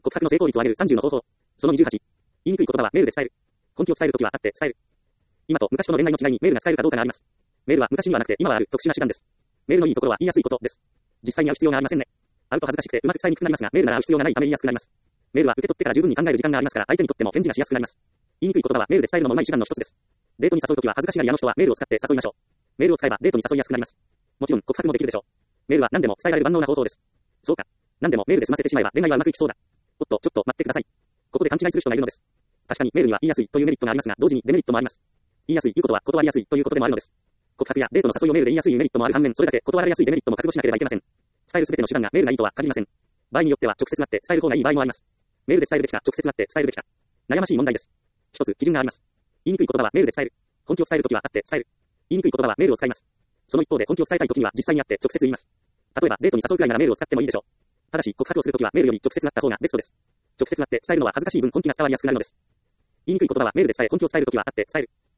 告白の成功率を上げる30の方法。その28。言いにくい言葉はメールで伝える。根拠を伝えるときは会って伝える。今と昔との恋愛の違いにメールが伝えるかどうかがあります。メールは昔にはなくて今はある特殊な手段です。メールのいいところは言いやすいことです。実際に会う必要がありませんね。会うと恥ずかしくてうまく伝えにくくなりますが、メールなら会う必要がないため言いやすくなります。メールは受け取ってから十分に考える時間がありますから、相手にとっても返事がしやすくなります。言いにくい言葉はメールで伝えるのもうまい手段の一つです。デートに誘うときは恥ずかしがり屋の人はメールを使って誘いましょう。メールを使えばデートに誘いやすくなります。もちろん告白もできるでしょう。メールは何でも伝えられる万能な方法です。そうか。何でもメールで済ませてしまえば恋愛はうまくいきそうだ。おっと、ちょっと待ってください。ここで勘違いする人がいるのです。確かにメールには言いやすいというメリットがありますが、同時にデメリットもあります。言いやすいいうことは断りやすいということでもあるのです。告白やデートの誘いをメールで言いやすいメリットもある反面、それだけ断られやすいデメリットも覚悟しなければいけません。伝えるすべての手段がメールがいいとは限りません。場合によっては直接会って伝える方がいい場合もあります。メールで伝えるべきか、直接会って伝えるべきか。悩ましい問題です。一つ基準があります。言いにくい言葉はメールで伝える。根拠を伝えるときは会って伝える。言いにくい言葉はメールを使います。その一方で根拠を伝えたいときには実際に会って直接言います。例えばデートに誘うくらいならメールを使ってもいいでしょう。ただし告白をするときはメールより直接会った方がベストです。直接会って伝えるのは恥ずかしい分根気が伝わりやすくなるのです。言いにくい言葉はメールで伝え、根拠を伝えるときは会って伝える。